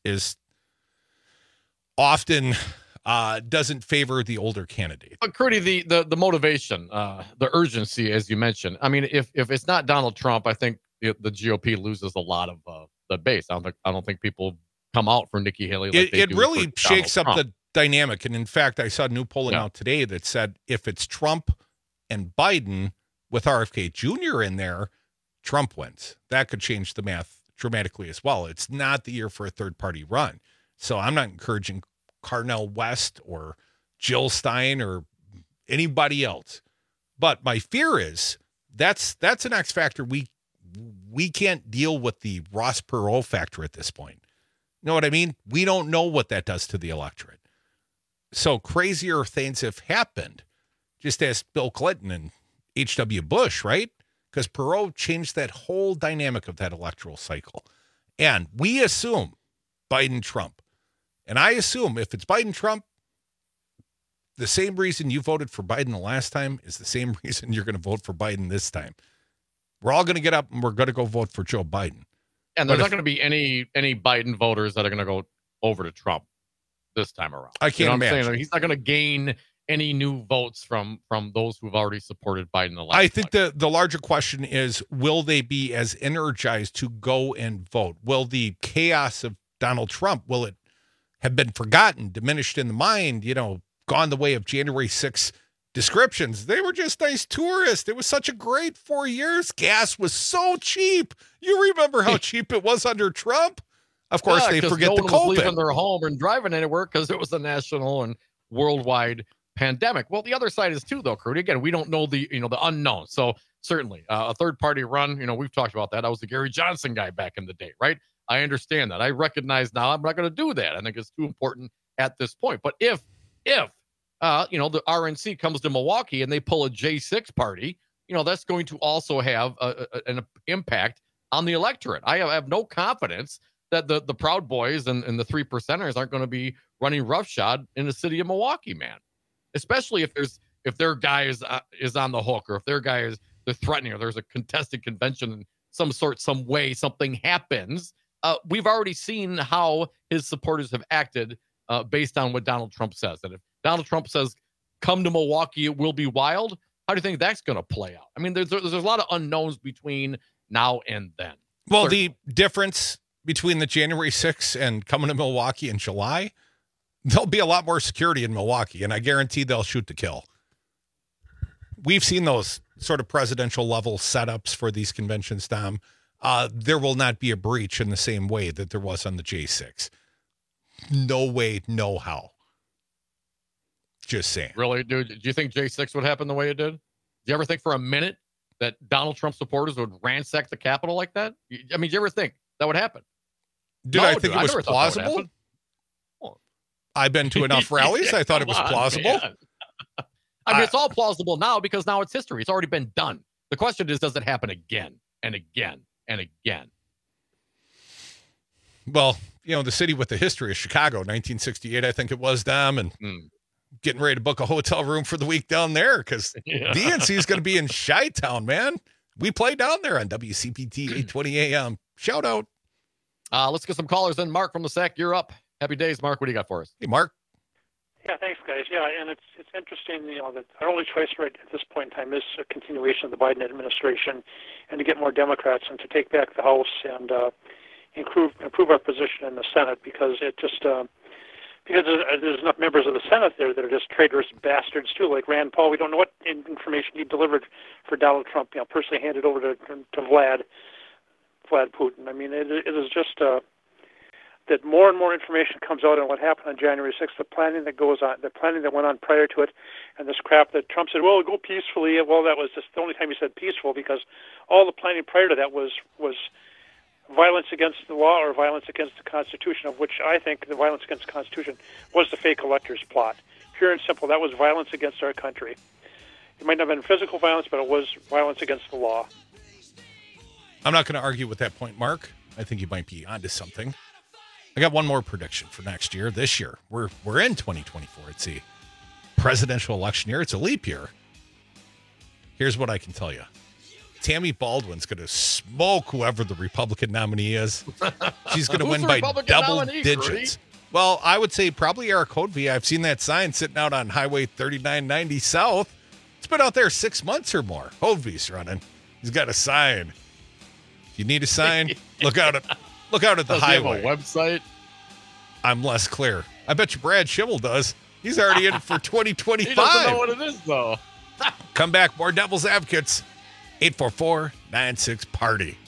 often doesn't favor the older candidate. But Crudy, the motivation, the urgency, as you mentioned. I mean, if it's not Donald Trump, I think the GOP loses a lot of the base. I don't think people come out for Nikki Haley. Like it really shakes up the dynamic. And in fact, I saw new polling out today that said if it's Trump and Biden with RFK Jr. in there, Trump wins. That could change the math dramatically as well. It's not the year for a third party run. So I'm not encouraging Carnell West or Jill Stein or anybody else. But my fear is that's an X factor. We can't deal with the Ross Perot factor at this point. You know what I mean? We don't know what that does to the electorate. So crazier things have happened, just as Bill Clinton and H.W. Bush, right? Because Perot changed that whole dynamic of that electoral cycle. And we assume Biden-Trump. And I assume if it's Biden-Trump, the same reason you voted for Biden the last time is the same reason you're going to vote for Biden this time. We're all going to get up and we're going to go vote for Joe Biden. And there's not going to be any Biden voters that are going to go over to Trump this time around. I can't imagine. Saying? He's not going to gain any new votes from those who've already supported Biden the last I think the larger question is, will they be as energized to go and vote? Will the chaos of Donald Trump, will it have been forgotten, diminished in the mind, gone the way of January 6th descriptions? They were just nice tourists. It was such a great 4 years. Gas was so cheap. You remember how cheap it was under Trump? Of course, they forget the COVID. Leaving their home and driving anywhere because it was a national and worldwide pandemic. Well, the other side is too, though, Crudy. Again, we don't know the unknown. So certainly a third party run, we've talked about that. I was the Gary Johnson guy back in the day, right? I understand that. I recognize now I'm not going to do that. I think it's too important at this point. But if the RNC comes to Milwaukee and they pull a J6 party, that's going to also have an impact on the electorate. I have no confidence that the Proud Boys and the 3%ers aren't going to be running roughshod in the city of Milwaukee, man. Especially if their guy is on the hook, or if their guy they're threatening, or there's a contested convention in some way, something happens. We've already seen how his supporters have acted based on what Donald Trump says. And if Donald Trump says, "Come to Milwaukee, it will be wild," how do you think that's going to play out? I mean, there's a lot of unknowns between now and then. Well, certainly. The difference between the January 6th and coming to Milwaukee in July, there'll be a lot more security in Milwaukee, and I guarantee they'll shoot to kill. We've seen those sort of presidential level setups for these conventions, Tom. There will not be a breach in the same way that there was on the J6. No way, no how. Just saying. Really, dude? Do you think J6 would happen the way it did? Do you ever think for a minute that Donald Trump supporters would ransack the Capitol like that? I mean, do you ever think that would happen? Did I think it was plausible? I've been to enough rallies. I thought it was plausible. I mean, it's all plausible now because now it's history. It's already been done. The question is, does it happen again and again and again? Well, the city with the history of Chicago, 1968, I think it was them, and getting ready to book a hotel room for the week down there because DNC is going to be in Chi-Town, man. We play down there on WCPT 820 AM. Shout out. Let's get some callers in. Mark from the SAC, you're up. Happy days, Mark. What do you got for us? Hey, Mark. Yeah, thanks, guys. Yeah, and it's interesting, that our only choice right at this point in time is a continuation of the Biden administration and to get more Democrats and to take back the House and improve our position in the Senate because because there's enough members of the Senate there that are just traitorous bastards too, like Rand Paul. We don't know what information he delivered for Donald Trump, personally handed over to Vlad Putin. I mean, it is just that more and more information comes out on what happened on January 6th, the planning that goes on, the planning that went on prior to it, and this crap that Trump said, well, go peacefully. Well, that was just the only time he said peaceful because all the planning prior to that was violence against the law or violence against the Constitution, of which I think the violence against the Constitution was the fake electors plot. Pure and simple, that was violence against our country. It might not have been physical violence, but it was violence against the law. I'm not going to argue with that point, Mark. I think you might be onto something. I got one more prediction for next year. This year, we're in 2024. It's a presidential election year. It's a leap year. Here's what I can tell you. Tammy Baldwin's going to smoke whoever the Republican nominee is. She's going to win by double digits. Well, I would say probably Eric Hodvie. I've seen that sign sitting out on Highway 3990 South. It's been out there 6 months or more. Hodvie's running. He's got a sign. If you need a sign, look out at the highway. He have a website? I'm less clear. I bet you Brad Schimmel does. He's already in for 2025. He doesn't know what it is, though. Come back. More Devil's Advocates. 844-96-PARTY.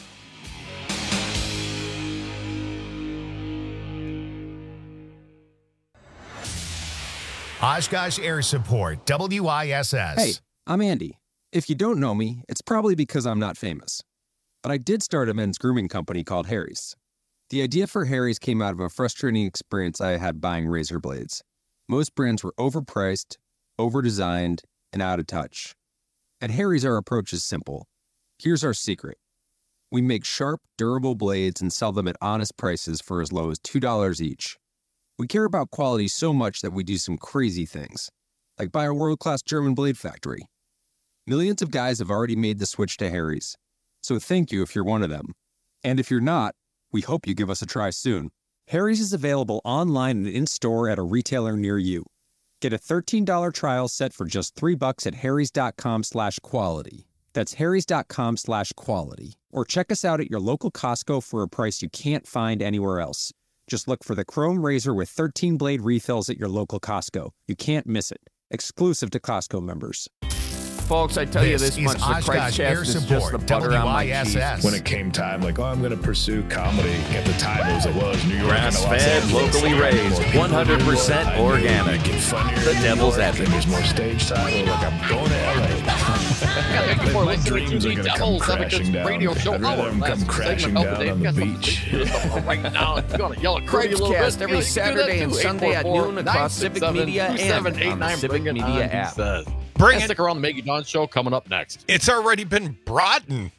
Oshkosh Air Support, WISS. Hey, I'm Andy. If you don't know me, it's probably because I'm not famous. But I did start a men's grooming company called Harry's. The idea for Harry's came out of a frustrating experience I had buying razor blades. Most brands were overpriced, overdesigned, and out of touch. At Harry's, our approach is simple. Here's our secret. We make sharp, durable blades and sell them at honest prices for as low as $2 each. We care about quality so much that we do some crazy things, like buy a world-class German blade factory. Millions of guys have already made the switch to Harry's, so thank you if you're one of them. And if you're not, we hope you give us a try soon. Harry's is available online and in-store at a retailer near you. Get a $13 trial set for just $3 at harrys.com/quality. That's harrys.com/quality. Or check us out at your local Costco for a price you can't find anywhere else. Just look for the Chrome Razor with 13 blade refills at your local Costco. You can't miss it. Exclusive to Costco members. Folks, I tell you this much, the Christchast is just the butter on my cheese. When it came time, I'm going to pursue comedy. At the time, it was New York. Grass-fed, locally raised, 100% organic. The Devil's Advocate. There's more stage time. I'm going to LA. My dreams are going to come crashing down. I'd rather them come crashing down on the beach. Right now, you're going to yell at Christchast every Saturday and Sunday at noon across Civic Media and on the Civic Media app. Stick around the Maggie Dawn Show coming up next. It's already been brought in.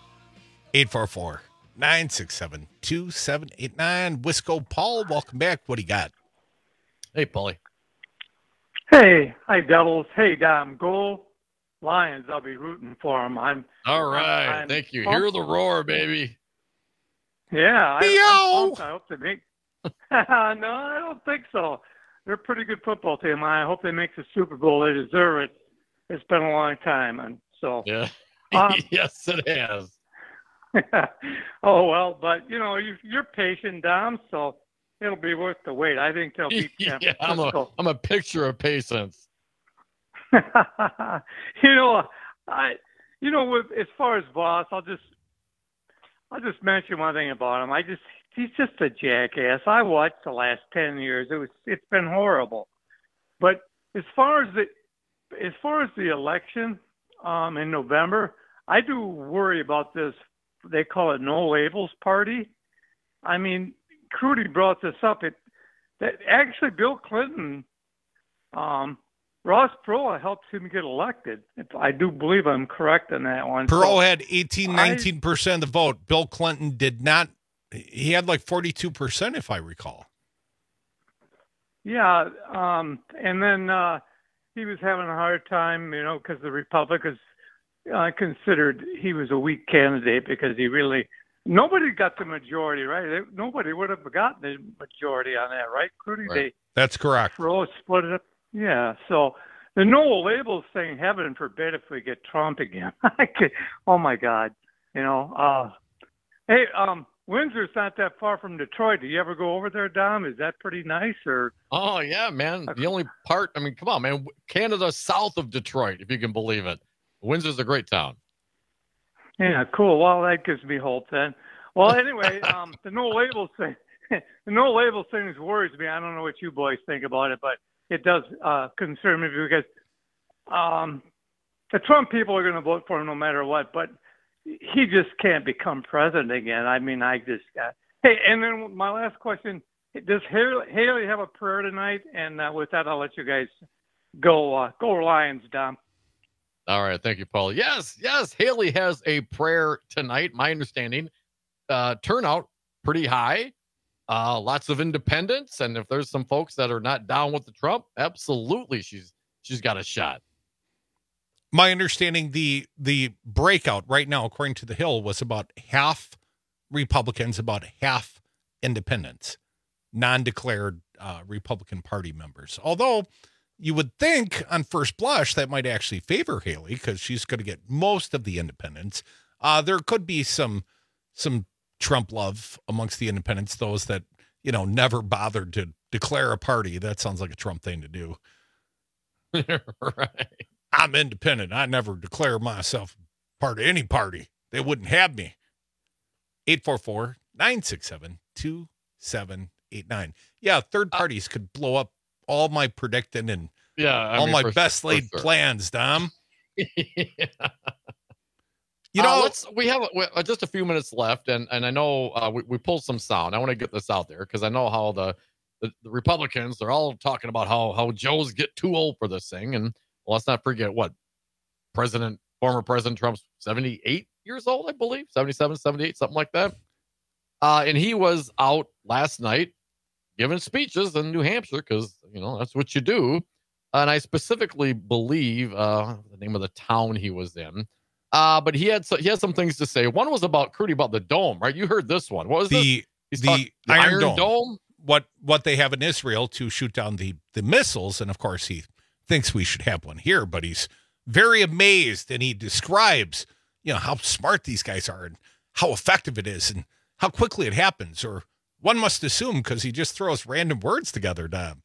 844-967-2789. Wisco Paul, welcome back. What do you got? Hey, Paulie. Hey, hi, Devils. Hey, Dom. Go Lions. I'll be rooting for them. All right. Thank you. Hear the roar, baby. Yeah. I hope they make. No, I don't think so. They're a pretty good football team. I hope they make the Super Bowl. They deserve it. It's been a long time, and so yeah. Yes, it has. Oh well, but you're patient, Dom, so it'll be worth the wait. I think they'll beat San Francisco. I'm a picture of patience. As far as Voss, I'll just mention one thing about him. He's just a jackass. I watched the last 10 years. It's been horrible. But as far as the election in November, I do worry about this. They call it No Labels Party. I mean, Crudy brought this up. That actually Bill Clinton, Ross Perot helped him get elected. I do believe I'm correct on that one. Perot had 19% of the vote. Bill Clinton did not. He had 42%, if I recall. Yeah, and then he was having a hard time, because the Republicans considered he was a weak candidate because nobody got the majority, right? Nobody would have gotten the majority on that, right, Crudy? Right. That's correct. Perot split it up. Yeah, so the No Labels thing, heaven forbid if we get Trump again. Oh, my God. Hey, Windsor's not that far from Detroit. Do you ever go over there, Dom? Is that pretty nice? Or? Oh, yeah, man. The only part, come on, man. Canada south of Detroit, if you can believe it. Windsor's a great town. Yeah, cool. Well, that gives me hope then. Well, anyway, the No Labels thing, worries me. I don't know what you boys think about it, but it does concern me because the Trump people are going to vote for him no matter what, but he just can't become president again. Hey, and then my last question, does Haley have a prayer tonight? And with that, I'll let you guys go Lions, Dom. All right. Thank you, Paul. Yes. Haley has a prayer tonight. My understanding, turnout pretty high, lots of independents. And if there's some folks that are not down with the Trump, absolutely. She's got a shot. My understanding, the breakout right now, according to The Hill, was about half Republicans, about half independents, non-declared Republican Party members. Although you would think on first blush that might actually favor Haley because she's going to get most of the independents. There could be some Trump love amongst the independents, those that, never bothered to declare a party. That sounds like a Trump thing to do. Right. I'm independent. I never declare myself part of any party. They wouldn't have me. 844-967-2789. Yeah, third parties could blow up all my predicting and my best laid plans, Dom. We have just a few minutes left, and I know we pulled some sound. I want to get this out there because I know how the the Republicans, they're all talking about how Joes get too old for this thing. And well, let's not forget what former President Trump's 78 years old, I believe, 77, 78, something like that. And he was out last night giving speeches in New Hampshire because, that's what you do. And I specifically believe the name of the town he was in. But he had some things to say. One was about the dome, right? You heard this one. What was the Iron Dome? What they have in Israel to shoot down the missiles, and of course he thinks we should have one here, but he's very amazed, and he describes how smart these guys are and how effective it is and how quickly it happens, or one must assume because he just throws random words together, Dom.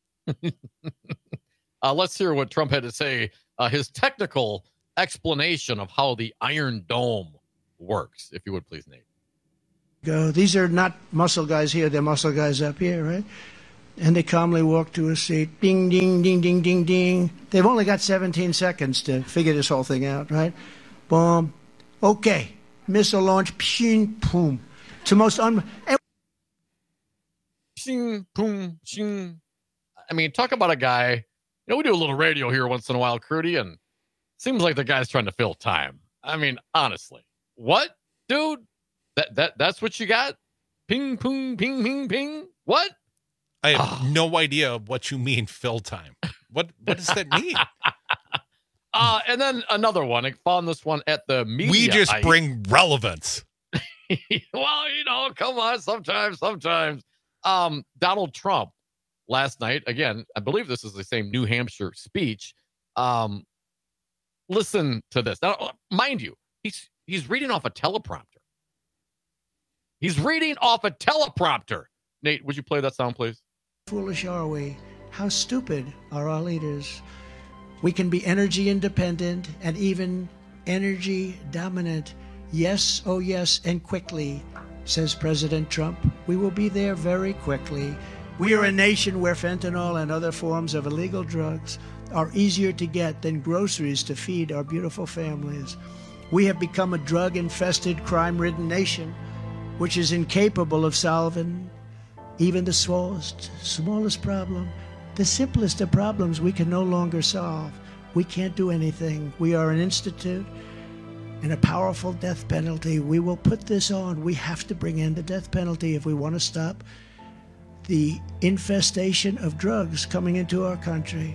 Let's hear what Trump had to say, his technical explanation of how the Iron Dome works, if you would please, Nate. These are not muscle guys here, they're muscle guys up here, right? And they calmly walk to a seat. Ding, ding, ding, ding, ding, ding. They've only got 17 seconds to figure this whole thing out, right? Boom. Okay. Missile launch. Pshing, boom. It's the most Pshing, boom, shing. I mean, talk about a guy. We do a little radio here once in a while, Crudy, and it seems like the guy's trying to fill time. I mean, honestly. What? Dude? That's what you got? Ping, ping, ping, ping, ping. What? I have no idea what you mean, fill time. What does that mean? And then another one. I found this one at the media. We just bring relevance. Well, come on. Sometimes. Donald Trump last night, again, I believe this is the same New Hampshire speech. Listen to this. Now, mind you, he's reading off a teleprompter. Nate, would you play that sound, please? Foolish are we? How stupid are our leaders? We can be energy independent and even energy dominant. Yes, oh yes, and quickly, says President Trump. We will be there very quickly. We are a nation where fentanyl and other forms of illegal drugs are easier to get than groceries to feed our beautiful families. We have become a drug-infested, crime-ridden nation, which is incapable of solving even the smallest problem. The simplest of problems we can no longer solve. We can't do anything. We are an institute and a powerful death penalty. We will put this on. We have to bring in the death penalty if we want to stop the infestation of drugs coming into our country.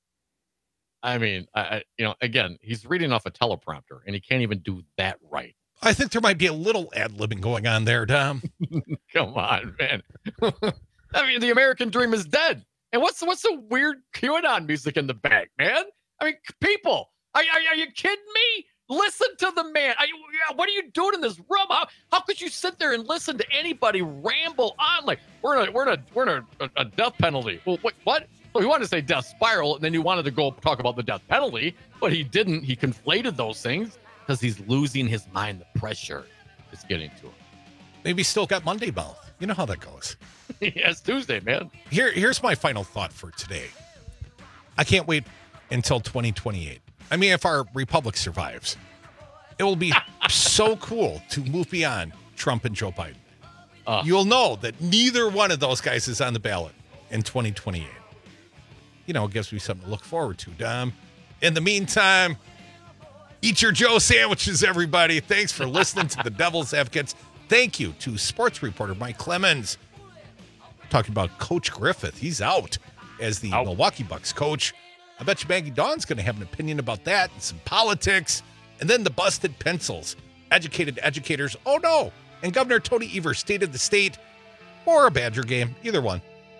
I mean, again, he's reading off a teleprompter, and he can't even do that right. I think there might be a little ad-libbing going on there, Dom. Come on, man. I mean, the American dream is dead. And what's the weird QAnon music in the back, man? I mean, people, are you kidding me? Listen to the man. What are you doing in this room? How could you sit there and listen to anybody ramble on like we're in a death penalty? Well, what? Well, he wanted to say death spiral, and then he wanted to go talk about the death penalty, but he didn't. He conflated those things because he's losing his mind. The pressure is getting to him. Maybe he's still got Monday mouth. You know how that goes. Yeah, it's Tuesday, man. Here's my final thought for today. I can't wait until 2028. I mean, if our republic survives, it will be so cool to move beyond Trump and Joe Biden. You'll know that neither one of those guys is on the ballot in 2028. It gives me something to look forward to, Dom. In the meantime, eat your Joe sandwiches, everybody. Thanks for listening to the Devil's Advocates. Thank you to sports reporter Mike Clemens. Talking about Coach Griffith. He's out as the Milwaukee Bucks coach. I bet you Maggie Dawn's going to have an opinion about that and some politics. And then the busted pencils. Educated educators. Oh, no. And Governor Tony Evers, State of the State, or a Badger game. Either one.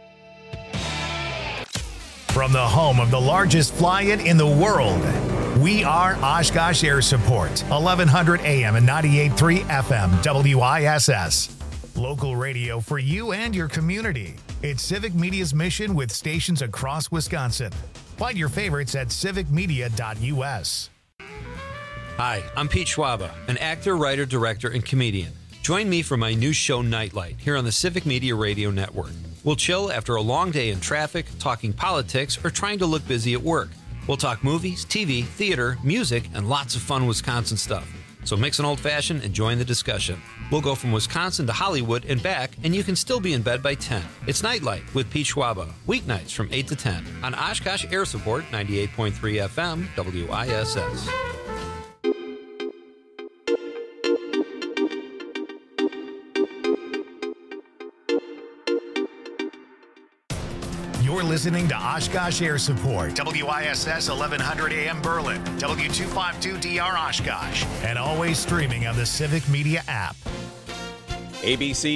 From the home of the largest fly-in in the world, we are Oshkosh Air Support, 1100 AM and 98.3 FM, WISS. Local radio for you and your community. It's Civic Media's mission with stations across Wisconsin. Find your favorites at civicmedia.us. Hi, I'm Pete Schwaba, an actor, writer, director, and comedian. Join me for my new show, Nightlight, here on the Civic Media Radio Network. We'll chill after a long day in traffic, talking politics, or trying to look busy at work. We'll talk movies, TV, theater, music, and lots of fun Wisconsin stuff. So mix an old-fashioned and join the discussion. We'll go from Wisconsin to Hollywood and back, and you can still be in bed by 10. It's Nightlight with Pete Schwaba, weeknights from 8 to 10 on Oshkosh Air Support 98.3 FM WISS. You're listening to Oshkosh Air Support, WISS 1100 AM Berlin, W252DR Oshkosh, and always streaming on the Civic Media app. ABC